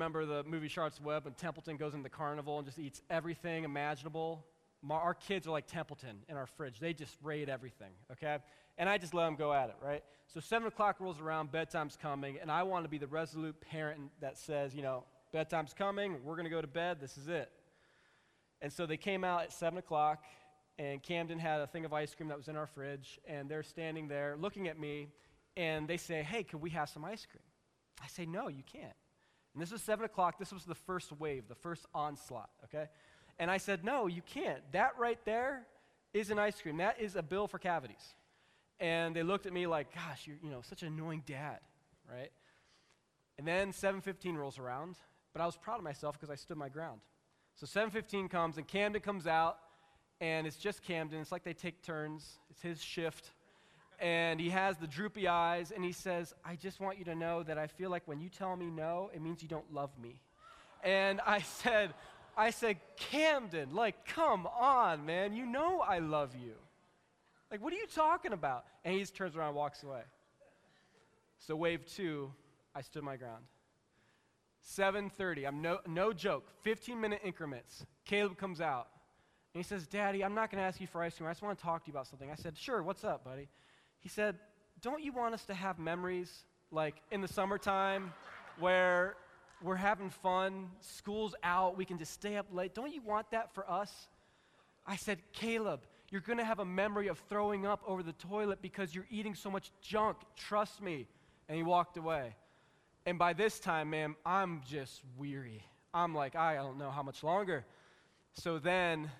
remember the movie Charlotte's Web when Templeton goes into the carnival and just eats everything imaginable? Our kids are like Templeton in our fridge. They just raid everything, okay? And I just let them go at it, right? So 7 o'clock rolls around, bedtime's coming, and I want to be the resolute parent that says, bedtime's coming, we're going to go to bed, this is it. And so they came out at 7 o'clock, and Camden had a thing of ice cream that was in our fridge, and they're standing there looking at me, and they say, hey, can we have some ice cream? I say, no, you can't. And this was 7 o'clock. This was the first wave, the first onslaught, okay? And I said, no, you can't. That right there is an ice cream. That is a bill for cavities. And they looked at me like, gosh, you're such an annoying dad, right? And then 7:15 rolls around, but I was proud of myself because I stood my ground. So 7:15 comes, and Camden comes out, and it's just Camden. It's like they take turns. It's his shift. And he has the droopy eyes, and he says, I just want you to know that I feel like when you tell me no, it means you don't love me. And I said, Camden, come on, man. You know I love you. What are you talking about? And he just turns around and walks away. So wave 2, I stood my ground. 7:30, I'm no joke, 15-minute increments. Caleb comes out, and he says, Daddy, I'm not going to ask you for ice cream. I just want to talk to you about something. I said, sure, what's up, buddy? He said, don't you want us to have memories in the summertime where we're having fun, school's out, we can just stay up late? Don't you want that for us? I said, Caleb, you're going to have a memory of throwing up over the toilet because you're eating so much junk. Trust me. And he walked away. And by this time, man, I'm just weary. I'm like, I don't know how much longer. So then,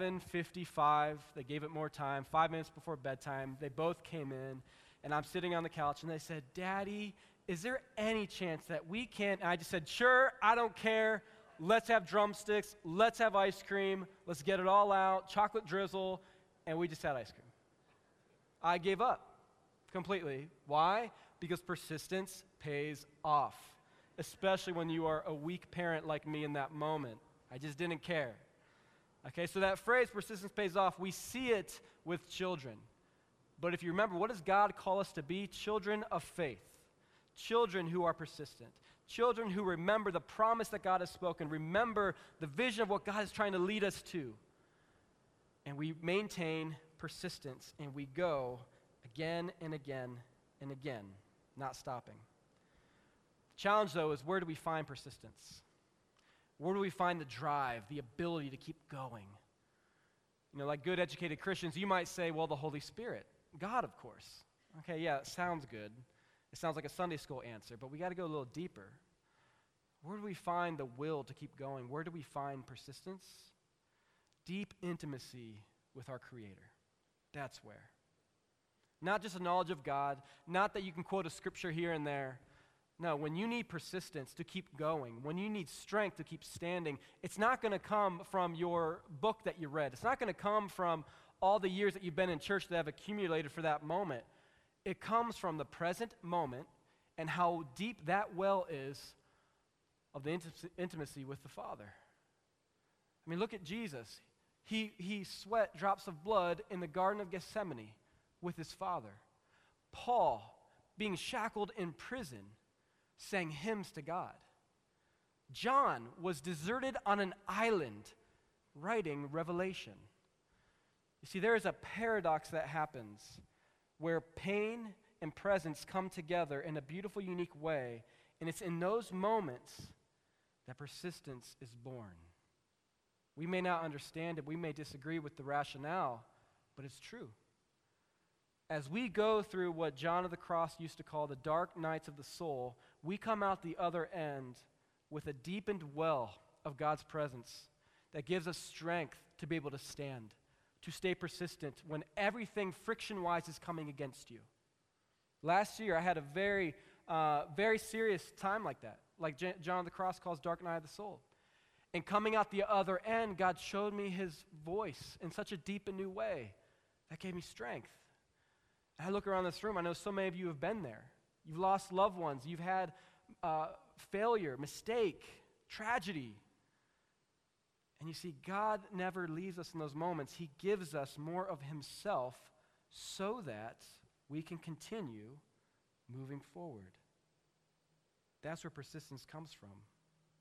7:55, they gave it more time, 5 minutes before bedtime, they both came in, and I'm sitting on the couch, and they said, Daddy, is there any chance that we can, and I just said, sure, I don't care, let's have drumsticks, let's have ice cream, let's get it all out, chocolate drizzle, and we just had ice cream. I gave up completely. Why? Because persistence pays off, especially when you are a weak parent like me in that moment. I just didn't care. Okay, so that phrase, persistence pays off, we see it with children. But if you remember, what does God call us to be? Children of faith. Children who are persistent. Children who remember the promise that God has spoken. Remember the vision of what God is trying to lead us to. And we maintain persistence, and we go again and again and again, not stopping. The challenge, though, is where do we find persistence? Where do we find the drive, the ability to keep going? Like good educated Christians, you might say, well, the Holy Spirit. God, of course. Okay, yeah, it sounds good. It sounds like a Sunday school answer, but we got to go a little deeper. Where do we find the will to keep going? Where do we find persistence? Deep intimacy with our Creator. That's where. Not just a knowledge of God, not that you can quote a scripture here and there. No, when you need persistence to keep going, when you need strength to keep standing, it's not going to come from your book that you read. It's not going to come from all the years that you've been in church that have accumulated for that moment. It comes from the present moment and how deep that well is of the intimacy with the Father. I mean, look at Jesus. He sweat drops of blood in the Garden of Gethsemane with his Father. Paul, being shackled in prison, sang hymns to God. John was deserted on an island writing Revelation. You see, there is a paradox that happens where pain and presence come together in a beautiful, unique way, and it's in those moments that persistence is born. We may not understand it, we may disagree with the rationale, but it's true. As we go through what John of the Cross used to call the dark nights of the soul, we come out the other end with a deepened well of God's presence that gives us strength to be able to stand, to stay persistent when everything friction-wise is coming against you. Last year, I had a very serious time like that, like John of the Cross calls dark night of the soul. And coming out the other end, God showed me his voice in such a deep and new way that gave me strength. I look around this room, I know so many of you have been there. You've lost loved ones, you've had failure, mistake, tragedy. And you see, God never leaves us in those moments. He gives us more of himself so that we can continue moving forward. That's where persistence comes from.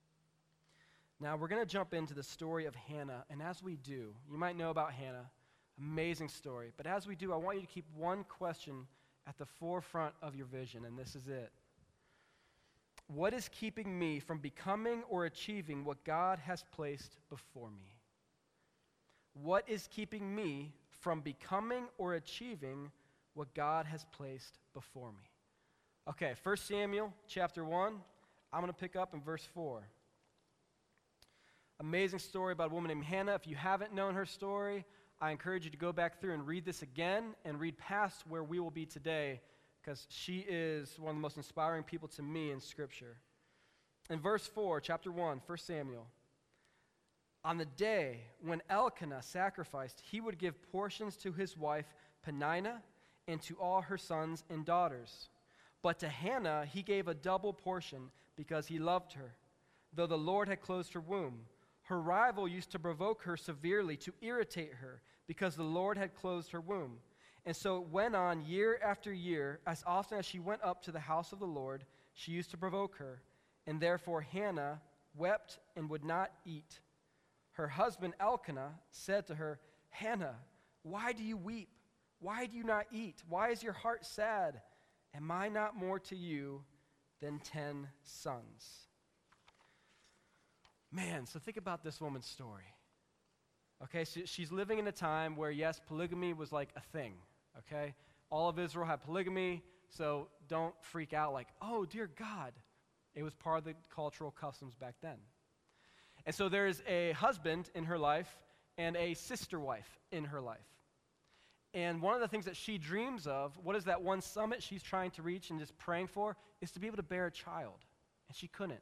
Now, we're going to jump into the story of Hannah, and as we do, you might know about Hannah, amazing story, but as we do, I want you to keep one question at the forefront of your vision, and this is it. What is keeping me from becoming or achieving what God has placed before me? What is keeping me from becoming or achieving what God has placed before me? Okay, 1 Samuel chapter 1, I'm going to pick up in verse 4. Amazing story about a woman named Hannah. If you haven't known her story, I encourage you to go back through and read this again and read past where we will be today, because she is one of the most inspiring people to me in Scripture. In verse 4, chapter 1, 1 Samuel, on the day when Elkanah sacrificed, he would give portions to his wife Peninnah and to all her sons and daughters. But to Hannah he gave a double portion because he loved her, though the Lord had closed her womb. Her rival used to provoke her severely to irritate her because the Lord had closed her womb. And so it went on year after year. As often as she went up to the house of the Lord, she used to provoke her. And therefore Hannah wept and would not eat. Her husband Elkanah said to her, Hannah, why do you weep? Why do you not eat? Why is your heart sad? Am I not more to you than 10 sons? Man, so think about this woman's story. Okay, so she's living in a time where, yes, polygamy was like a thing, okay? All of Israel had polygamy, so don't freak out like, oh, dear God. It was part of the cultural customs back then. And so there is a husband in her life and a sister wife in her life. And one of the things that she dreams of, what is that one summit she's trying to reach and just praying for, is to be able to bear a child. And she couldn't.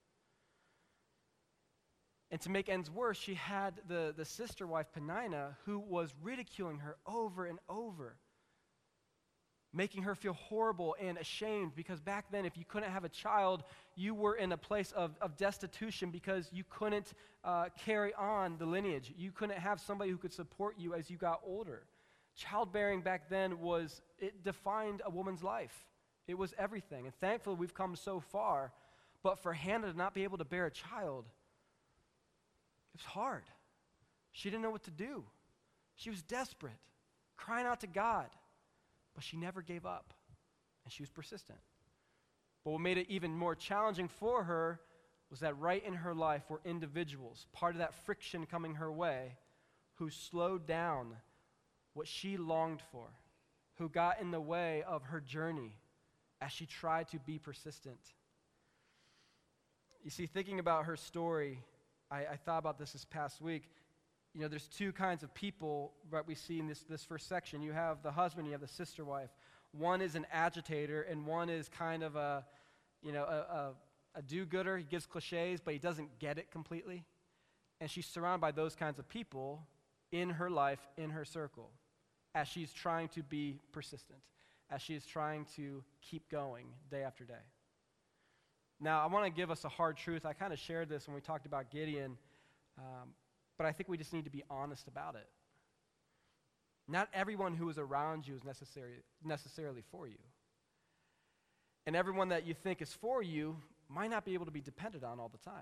And to make ends worse, she had the sister wife, Peninnah, who was ridiculing her over and over, making her feel horrible and ashamed, because back then, if you couldn't have a child, you were in a place of destitution because you couldn't carry on the lineage. You couldn't have somebody who could support you as you got older. Childbearing back then it defined a woman's life. It was everything. And thankfully, we've come so far. But for Hannah to not be able to bear a child, it was hard. She didn't know what to do. She was desperate, crying out to God. But she never gave up, and she was persistent. But what made it even more challenging for her was that right in her life were individuals, part of that friction coming her way, who slowed down what she longed for, who got in the way of her journey as she tried to be persistent. You see, thinking about her story, I thought about this past week. You know, there's two kinds of people that we see in this first section. You have the husband, you have the sister wife. One is an agitator, and one is kind of a do-gooder. He gives cliches, but he doesn't get it completely. And she's surrounded by those kinds of people in her life, in her circle, as she's trying to be persistent, as she is trying to keep going day after day. Now, I want to give us a hard truth. I kind of shared this when we talked about Gideon, but I think we just need to be honest about it. Not everyone who is around you is necessarily for you. And everyone that you think is for you might not be able to be depended on all the time.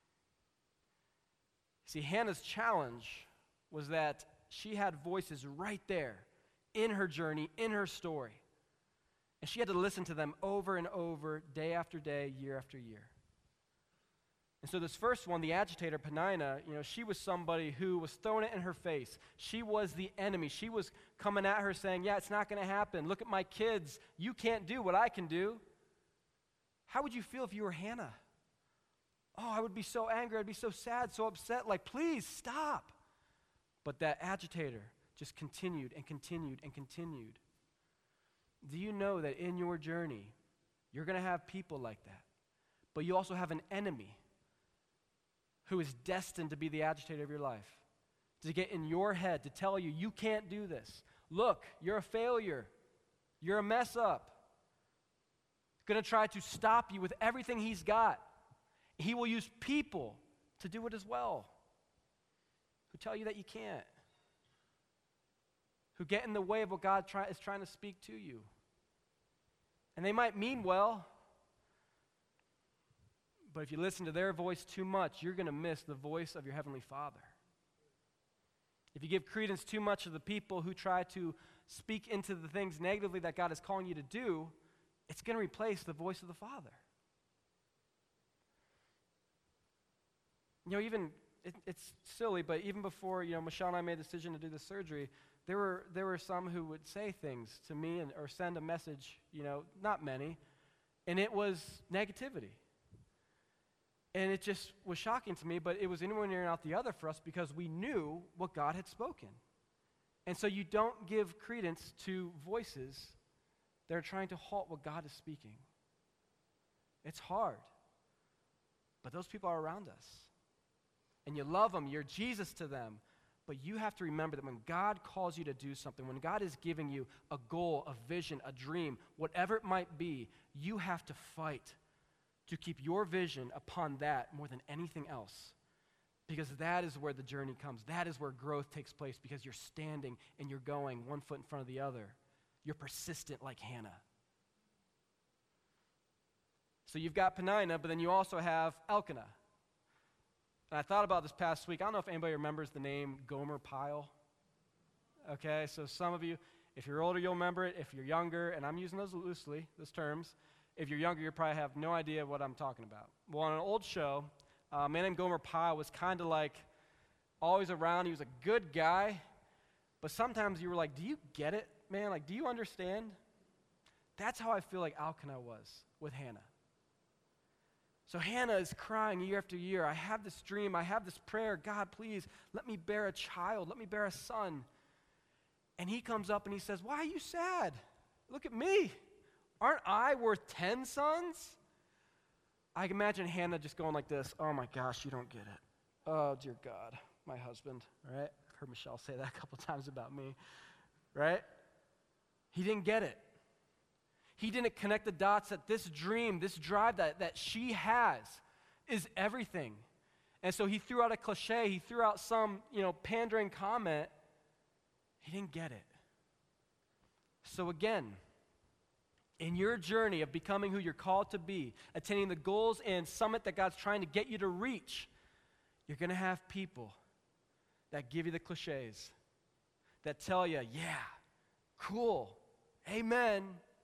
See, Hannah's challenge was that she had voices right there in her journey, in her story. And she had to listen to them over and over, day after day, year after year. And so this first one, the agitator, Peninnah, she was somebody who was throwing it in her face. She was the enemy. She was coming at her saying, yeah, it's not going to happen. Look at my kids. You can't do what I can do. How would you feel if you were Hannah? Oh, I would be so angry. I'd be so sad, so upset. Like, please stop. But that agitator just continued and continued and continued. Do you know that in your journey, you're going to have people like that? But you also have an enemy who is destined to be the agitator of your life, to get in your head, to tell you, you can't do this. Look, you're a failure. You're a mess up. He's going to try to stop you with everything he's got. He will use people to do it as well, who tell you that you can't, who get in the way of what God is trying to speak to you. And they might mean well, But if you listen to their voice too much, you're going to miss the voice of your Heavenly Father. If you give credence too much to the people who try to speak into the things negatively that God is calling you to do, it's going to replace the voice of the Father. Even, it's silly, but even before, Michelle and I made the decision to do the surgery, there were some who would say things to me or send a message, not many, and it was negativity. And it just was shocking to me, but it was in one ear and out the other for us because we knew what God had spoken. And so you don't give credence to voices that are trying to halt what God is speaking. It's hard. But those people are around us. And you love them, you're Jesus to them. But you have to remember that when God calls you to do something, when God is giving you a goal, a vision, a dream, whatever it might be, you have to fight to keep your vision upon that more than anything else. Because that is where the journey comes. That is where growth takes place, because you're standing and you're going one foot in front of the other. You're persistent like Hannah. So you've got Peninnah, but then you also have Elkanah. And I thought about this past week. I don't know if anybody remembers the name Gomer Pyle. Okay, so some of you, if you're older, you'll remember it. If you're younger, and I'm using those loosely, those terms, if you're younger, you probably have no idea what I'm talking about. Well, on an old show, a man named Gomer Pyle was kind of like always around. He was a good guy, but sometimes you were like, do you get it, man? Like, do you understand? That's how I feel like Elkanah was with Hannah. So Hannah is crying year after year. I have this dream. I have this prayer. God, please let me bear a child. Let me bear a son. And he comes up and he says, why are you sad? Look at me. Aren't I worth 10 sons? I can imagine Hannah just going like this. Oh my gosh, you don't get it. Oh dear God, my husband, right? I've heard Michelle say that a couple times about me, right? He didn't get it. He didn't connect the dots that this dream, this drive that she has is everything. And so he threw out a cliche, he threw out some, pandering comment. He didn't get it. So again, in your journey of becoming who you're called to be, attaining the goals and summit that God's trying to get you to reach, you're going to have people that give you the cliches, that tell you, yeah, cool, amen.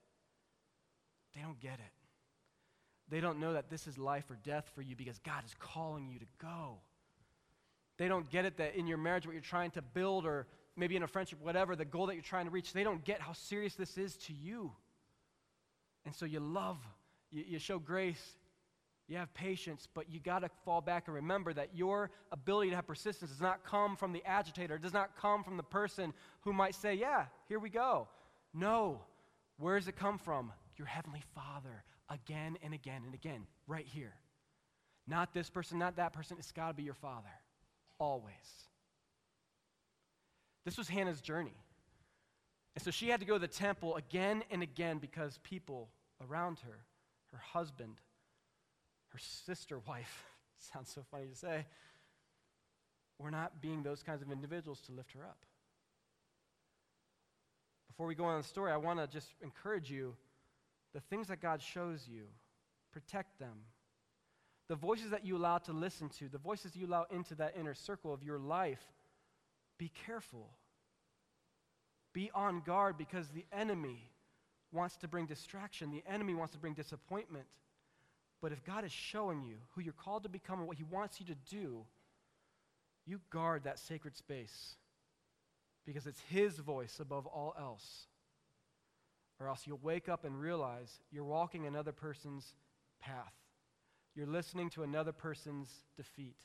They don't get it. They don't know that this is life or death for you because God is calling you to go. They don't get it that in your marriage, what you're trying to build, or maybe in a friendship, whatever, the goal that you're trying to reach, they don't get how serious this is to you. And so you love, you show grace, you have patience, but you got to fall back and remember that your ability to have persistence does not come from the agitator. It does not come from the person who might say, yeah, here we go. No. Where does it come from? Your Heavenly Father, again and again and again, right here. Not this person, not that person. It's got to be your Father, always. This was Hannah's journey. And so she had to go to the temple again and again because people around her, her husband, her sister, wife, sounds so funny to say, were not being those kinds of individuals to lift her up. Before we go on the story, I want to just encourage you, the things that God shows you, protect them. The voices that you allow to listen to, the voices you allow into that inner circle of your life, be careful. Be on guard, because the enemy wants to bring distraction. The enemy wants to bring disappointment. But if God is showing you who you're called to become and what He wants you to do, you guard that sacred space, because it's His voice above all else. Or else you'll wake up and realize you're walking another person's path. You're listening to another person's defeat.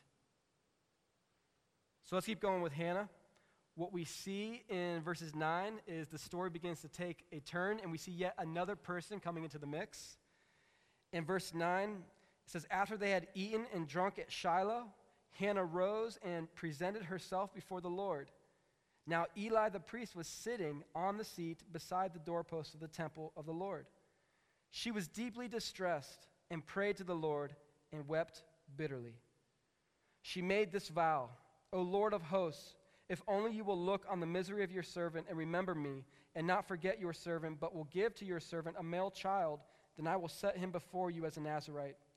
So let's keep going with Hannah. What we see in verses 9 is the story begins to take a turn, and we see yet another person coming into the mix. In verse 9, it says, after they had eaten and drunk at Shiloh, Hannah rose and presented herself before the Lord. Now Eli the priest was sitting on the seat beside the doorpost of the temple of the Lord. She was deeply distressed and prayed to the Lord and wept bitterly. She made this vow, O Lord of hosts, if only you will look on the misery of your servant and remember me, and not forget your servant, but will give to your servant a male child, then I will set him before you as a Nazirite,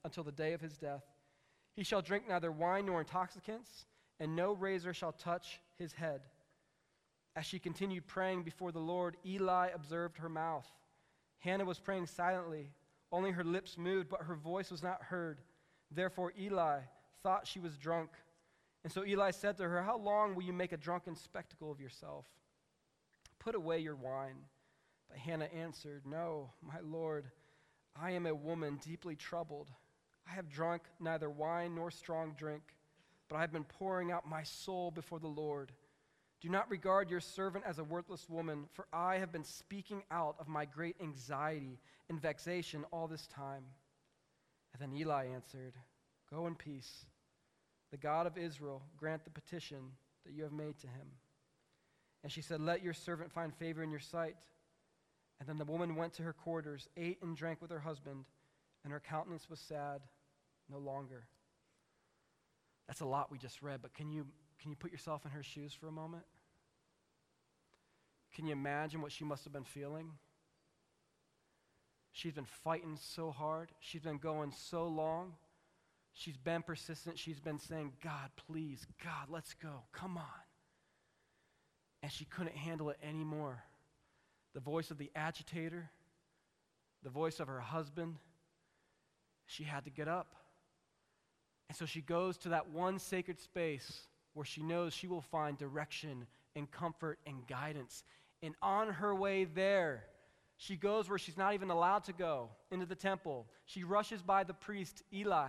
until the day of his death. He shall drink neither wine nor intoxicants, and no razor shall touch his head. As she continued praying before the Lord, Eli observed her mouth. Hannah was praying silently. Only her lips moved, but her voice was not heard. Therefore Eli thought she was drunk. And so Eli said to her, "How long will you make a drunken spectacle of yourself? Put away your wine." But Hannah answered, "No, my Lord, I am a woman deeply troubled. I have drunk neither wine nor strong drink, but I have been pouring out my soul before the Lord. Do not regard your servant as a worthless woman, for I have been speaking out of my great anxiety and vexation all this time." And then Eli answered, "Go in peace. The God of Israel grant the petition that you have made to him." And she said, "Let your servant find favor in your sight." And then the woman went to her quarters, ate and drank with her husband, and her countenance was sad no longer. That's a lot we just read, but can you put yourself in her shoes for a moment? Can you imagine what she must have been feeling? She's been fighting so hard. She's been going so long. She's been persistent. She's been saying, "God, please, God, let's go. Come on." And she couldn't handle it anymore. The voice of the agitator, the voice of her husband, she had to get up. And so she goes to that one sacred space where she knows she will find direction and comfort and guidance. And on her way there, she goes where she's not even allowed to go, into the temple. She rushes by the priest, Eli.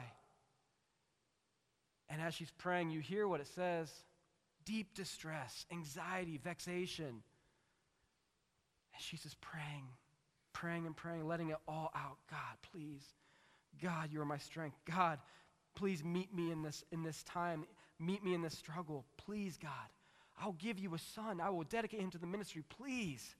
And as she's praying, you hear what it says: deep distress, anxiety, vexation. And she's just praying and praying, letting it all out. God, please. God, you are my strength. God, please meet me in this time. Meet me in this struggle. Please, God. I'll give you a son. I will dedicate him to the ministry. Please.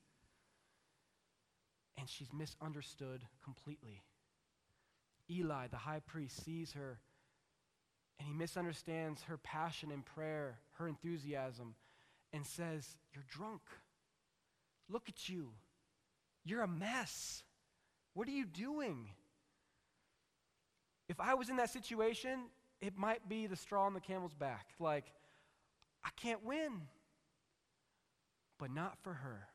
And she's misunderstood completely. Eli, the high priest, sees her, and he misunderstands her passion in prayer, her enthusiasm, and says, "You're drunk. Look at you. You're a mess. What are you doing?" If I was in that situation, it might be the straw on the camel's back. Like, I can't win. But not for her.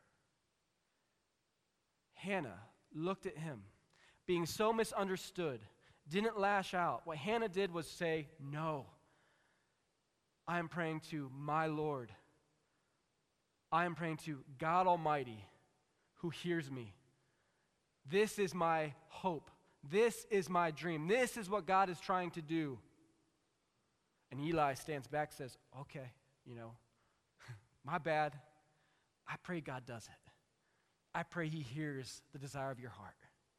Hannah looked at him, being so misunderstood, didn't lash out. What Hannah did was say, "No, I am praying to my Lord. I am praying to God Almighty who hears me. This is my hope. This is my dream. This is what God is trying to do." And Eli stands back and says, "Okay, my bad. I pray God does it. I pray he hears the desire of your heart."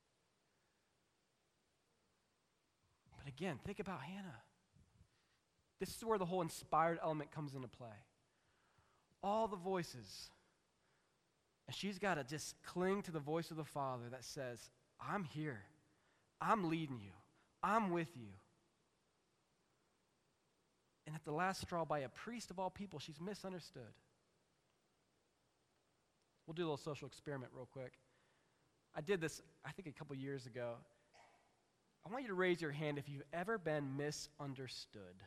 But again, think about Hannah. This is where the whole inspired element comes into play. All the voices. And she's got to just cling to the voice of the Father that says, "I'm here. I'm leading you. I'm with you." And at the last straw, by a priest of all people, she's misunderstood. We'll do a little social experiment real quick. I did this, I think, a couple years ago. I want you to raise your hand if you've ever been misunderstood.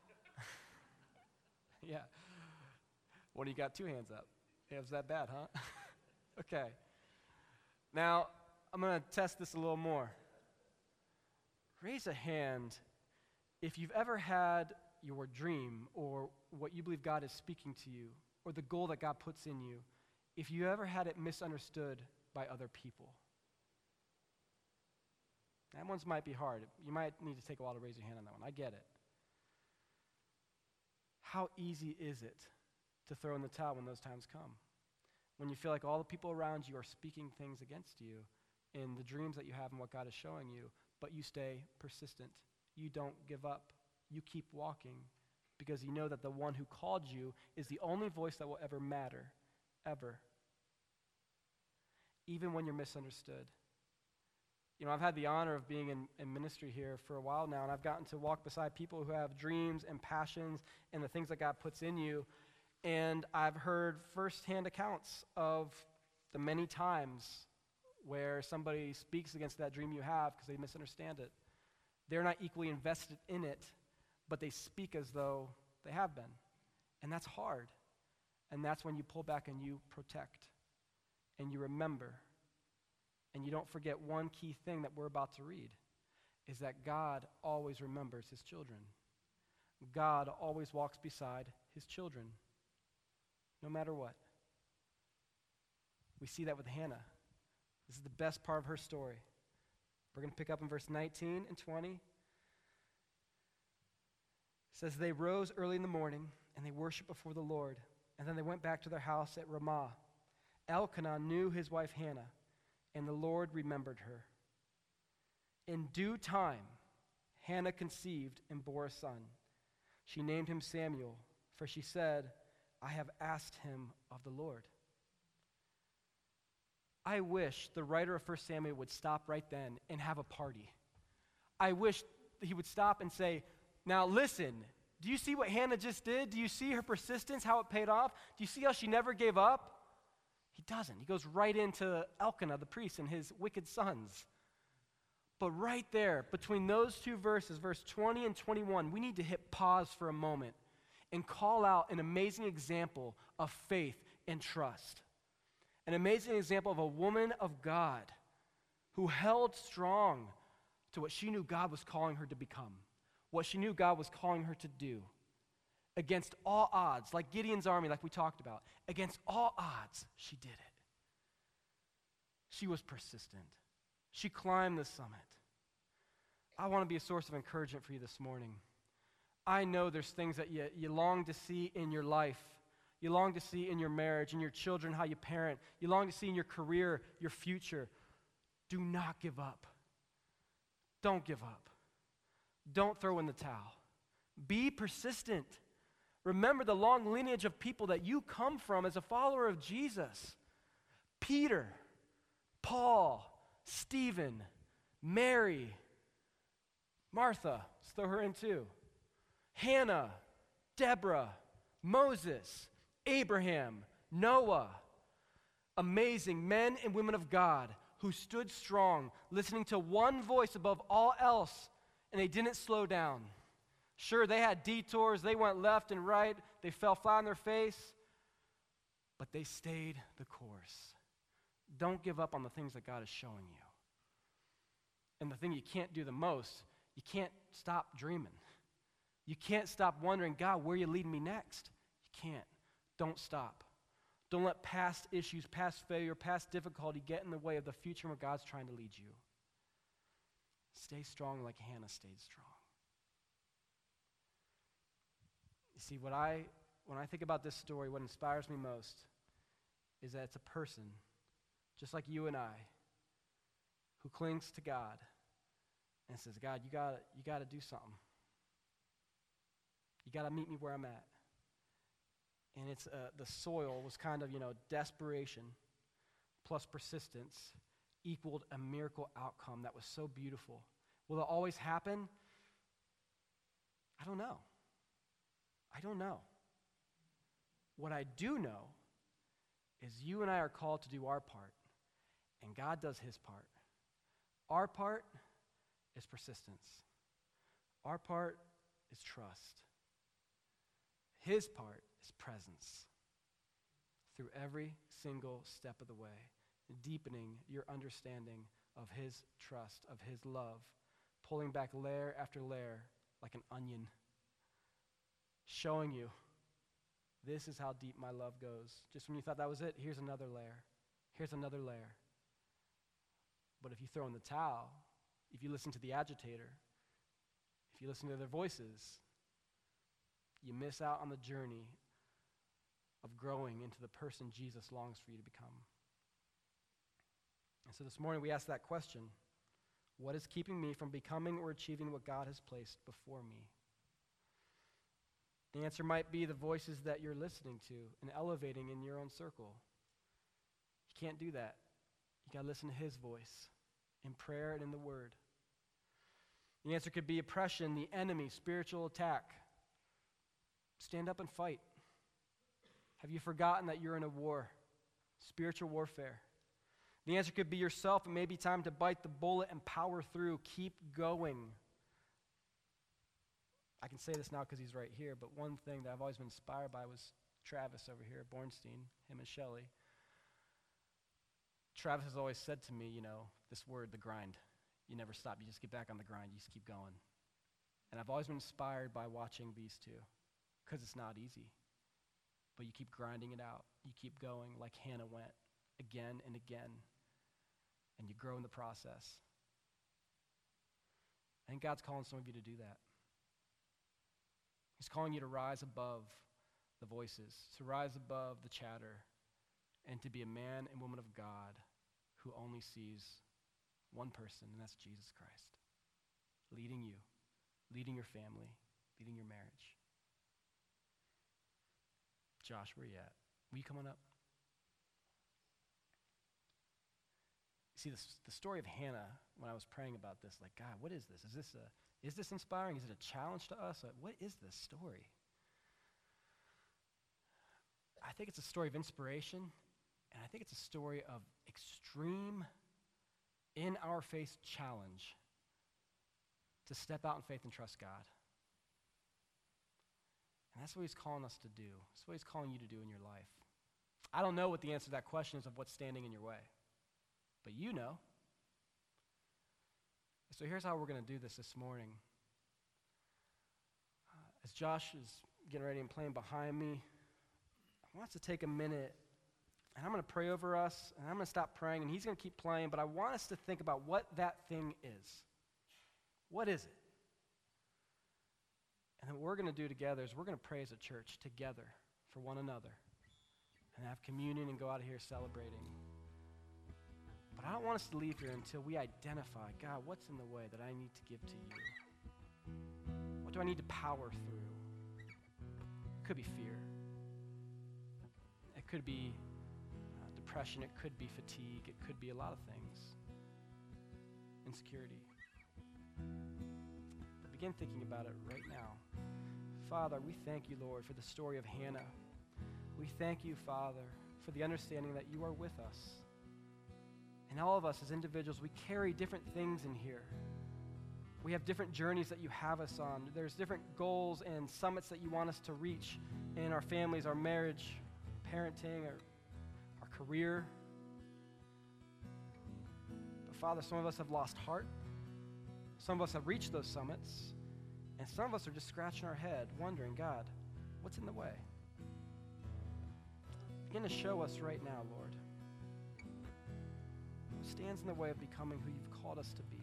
Yeah. One of you got two hands up. Yeah, it was that bad, huh? Okay. Now, I'm going to test this a little more. Raise a hand if you've ever had your dream or what you believe God is speaking to you or the goal that God puts in you, if you ever had it misunderstood by other people. That one might be hard. You might need to take a while to raise your hand on that one. I get it. How easy is it to throw in the towel when those times come? When you feel like all the people around you are speaking things against you in the dreams that you have and what God is showing you, but you stay persistent. You don't give up. You keep walking because you know that the one who called you is the only voice that will ever matter, ever. Even when you're misunderstood. I've had the honor of being in ministry here for a while now, and I've gotten to walk beside people who have dreams and passions and the things that God puts in you, and I've heard firsthand accounts of the many times where somebody speaks against that dream you have because they misunderstand it. They're not equally invested in it, but they speak as though they have been. And that's hard. And that's when you pull back and you protect and you remember. And you don't forget one key thing that we're about to read is that God always remembers his children. God always walks beside his children, no matter what. We see that with Hannah. This is the best part of her story. We're going to pick up in verse 19 and 20. It says, they rose early in the morning, and they worshiped before the Lord. And then they went back to their house at Ramah. Elkanah knew his wife Hannah, and the Lord remembered her. In due time, Hannah conceived and bore a son. She named him Samuel, for she said, I have asked him of the Lord. I wish the writer of 1 Samuel would stop right then and have a party. I wish he would stop and say, now listen, do you see what Hannah just did? Do you see her persistence, how it paid off? Do you see how she never gave up? He doesn't. He goes right into Elkanah, the priest, and his wicked sons. But right there, between those two verses, verse 20 and 21, we need to hit pause for a moment and call out an amazing example of faith and trust. An amazing example of a woman of God who held strong to what she knew God was calling her to become, what she knew God was calling her to do. Against all odds, like Gideon's army, like we talked about, against all odds, she did it. She was persistent. She climbed the summit. I want to be a source of encouragement for you this morning. I know there's things that you long to see in your life. You long to see in your marriage, in your children, how you parent. You long to see in your career, your future. Do not give up. Don't give up. Don't throw in the towel. Be persistent. Remember the long lineage of people that you come from as a follower of Jesus. Peter, Paul, Stephen, Mary, Martha, let's throw her in too. Hannah, Deborah, Moses, Abraham, Noah. Amazing men and women of God who stood strong, listening to one voice above all else, and they didn't slow down. Sure, they had detours, they went left and right, they fell flat on their face, but they stayed the course. Don't give up on the things that God is showing you. And the thing you can't do the most, you can't stop dreaming. You can't stop wondering, God, where are you leading me next? You can't. Don't stop. Don't let past issues, past failure, past difficulty get in the way of the future where God's trying to lead you. Stay strong like Hannah stayed strong. You see, when I think about this story, what inspires me most is that it's a person, just like you and I, who clings to God and says, God, you got to do something. You got to meet me where I'm at. And it's the soil was kind of, desperation plus persistence equaled a miracle outcome that was so beautiful. Will it always happen? I don't know. What I do know is you and I are called to do our part, and God does his part. Our part is persistence. Our part is trust. His part is presence through every single step of the way, deepening your understanding of his trust, of his love, pulling back layer after layer like an onion, showing you this is how deep my love goes. Just when you thought that was it, here's another layer. Here's another layer. But if you throw in the towel, if you listen to the agitator, if you listen to their voices, you miss out on the journey of growing into the person Jesus longs for you to become. And so this morning we ask that question: what is keeping me from becoming or achieving what God has placed before me? The answer might be the voices that you're listening to and elevating in your own circle. You can't do that. You got to listen to his voice in prayer and in the word. The answer could be oppression, the enemy, spiritual attack. Stand up and fight. Have you forgotten that you're in a war, spiritual warfare? The answer could be yourself. It may be time to bite the bullet and power through. Keep going. I can say this now because he's right here, but one thing that I've always been inspired by was Travis over here, Bornstein, him and Shelly. Travis has always said to me, this word, the grind. You never stop. You just get back on the grind. You just keep going. And I've always been inspired by watching these two because it's not easy. But you keep grinding it out. You keep going like Hannah went again and again. And you grow in the process. I think God's calling some of you to do that. He's calling you to rise above the voices, to rise above the chatter, and to be a man and woman of God who only sees one person, and that's Jesus Christ, leading you, leading your family, leading your marriage. Josh, where are you at? Will you come on up? See, the story of Hannah, when I was praying about this, like, God, what is this? Is this inspiring? Is it a challenge to us? Like, what is this story? I think it's a story of inspiration, and I think it's a story of extreme, in-our-face challenge to step out in faith and trust God. And that's what he's calling us to do. That's what he's calling you to do in your life. I don't know what the answer to that question is of what's standing in your way, but you know. So here's how we're going to do this morning. As Josh is getting ready and playing behind me, I want us to take a minute, and I'm going to pray over us, and I'm going to stop praying, and he's going to keep playing, but I want us to think about what that thing is. What is it? And then what we're going to do together is we're going to pray as a church together for one another and have communion and go out of here celebrating. But I don't want us to leave here until we identify, God, what's in the way that I need to give to you? What do I need to power through? It could be fear. It could be depression. It could be fatigue. It could be a lot of things. Insecurity. But begin thinking about it right now. Father, we thank you, Lord, for the story of Hannah. We thank you, Father, for the understanding that you are with us. And all of us as individuals, we carry different things in here. We have different journeys that you have us on. There's different goals and summits that you want us to reach in our families, our marriage, parenting, our career. But Father, some of us have lost heart. Some of us have reached those summits. And some of us are just scratching our head, wondering, God, what's in the way? Begin to show us right now, Lord. What stands in the way of becoming who you've called us to be?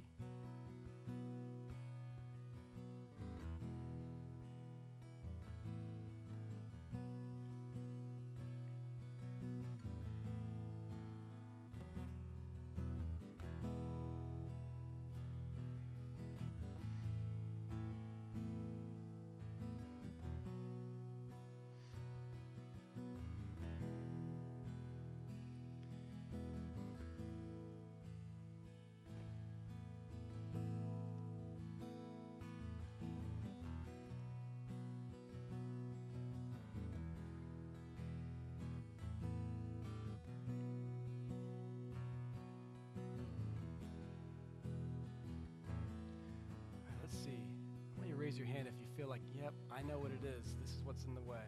Raise your hand if you feel like, yep, I know what it is. This is what's in the way.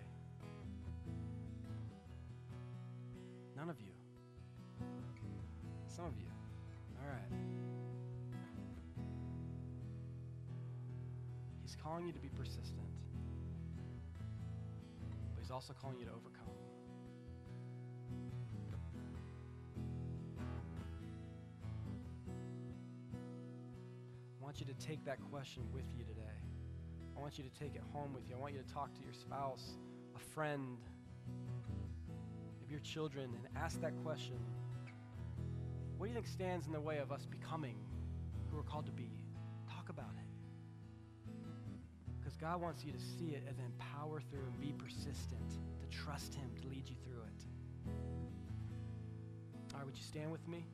None of you. Some of you. All right. He's calling you to be persistent, but he's also calling you to overcome. I want you to take that question with you today. I want you to take it home with you. I want you to talk to your spouse, a friend, maybe your children, and ask that question. What do you think stands in the way of us becoming who we're called to be? Talk about it. Because God wants you to see it and then power through and be persistent, to trust him to lead you through it. All right, would you stand with me?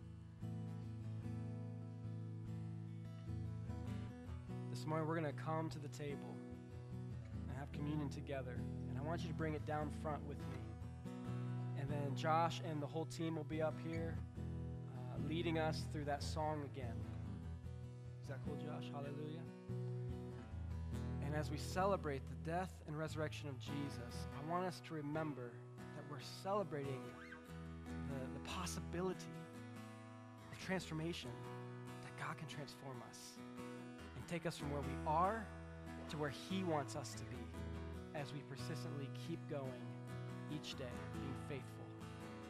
This morning we're going to come to the table and have communion together. And I want you to bring it down front with me. And then Josh and the whole team will be up here leading us through that song again. Is that cool, Josh? Hallelujah. And And as we celebrate the death and resurrection of Jesus, I want us to remember that we're celebrating the possibility of transformation, that God can transform us and take us from where we are to where he wants us to be as we persistently keep going each day, being faithful.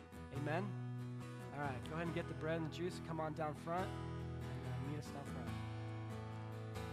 Amen? All right, go ahead and get the bread and the juice and come on down front and meet us down front.